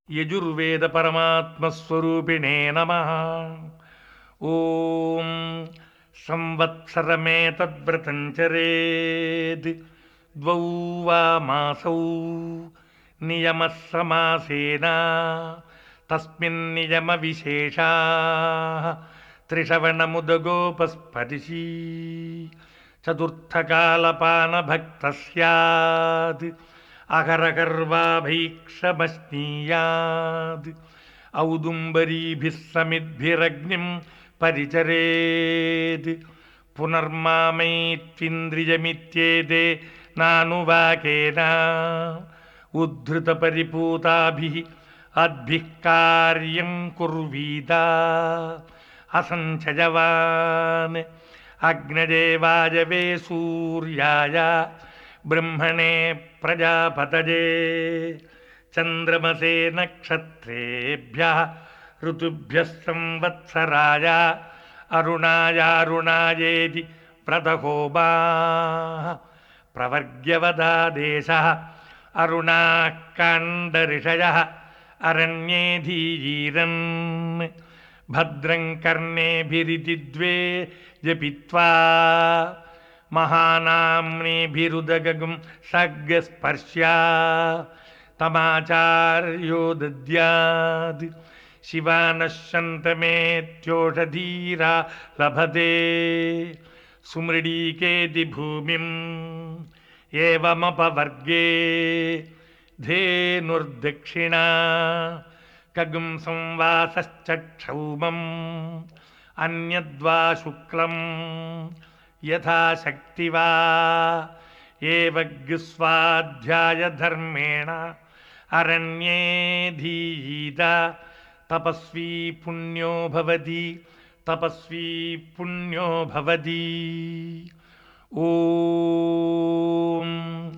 యజుర్వేద పరమాత్మస్వరూపిణే నమః. ఓం సంవత్సరమేతద్వ్రతం చరేద్ ద్వౌ వా మాసౌ నియమः సమాసేన తస్మిన్ నియమ విశేషాః త్రిశ్రవణముదగోపస్పర్శీ చతుర్థకాలపానభక్తः స్యాద్ అహరగర్వాభైక్షమశ్నీయాద్ ఔదుంబరీభిः సమిద్భిరగ్నిం పరిచరేద్ పునర్మామైత్వింద్రియమిత్యేతే నానువాకేన ఉద్ధృతపరిపూతాభిः అద్భిः కార్యం కుర్వీత అసంచయవాన్ అగ్నజే సూర్యాయ బ్రహ్మణే ప్రజాపతయే చంద్రమసే నక్షత్రేభ్యः ఋతుభ్యः సంవత్సరాయ అరుణాయేతి వ్రతహోమాః ప్రవర్గ్యవదాదేశः అరుణాః కాండరిషయः అరణ్యే ధీరన్ భద్రం కర్ణేభిరితి ద్వే జపిత్వా మహానామ్నేభిరుదగం సగ్గస్పర్శ్యా తమాచార్యో దద్యాద్ శివానశ్యంతమేత్యోషధీరా లభతే సుమృడీకేతి భూమిం ఏవమపవర్గే ధేనుర్దక్షిణా ఖగం సంవాసశ్చక్షౌమం అన్యద్వా శుక్లం యథాశక్తి వా ఏవగ్స్వాధ్యాయధర్మేణ అరణ్యే ధీత తపస్వీ పుణ్యో భవతి తపస్వీ పుణ్యో భవతి. ఓం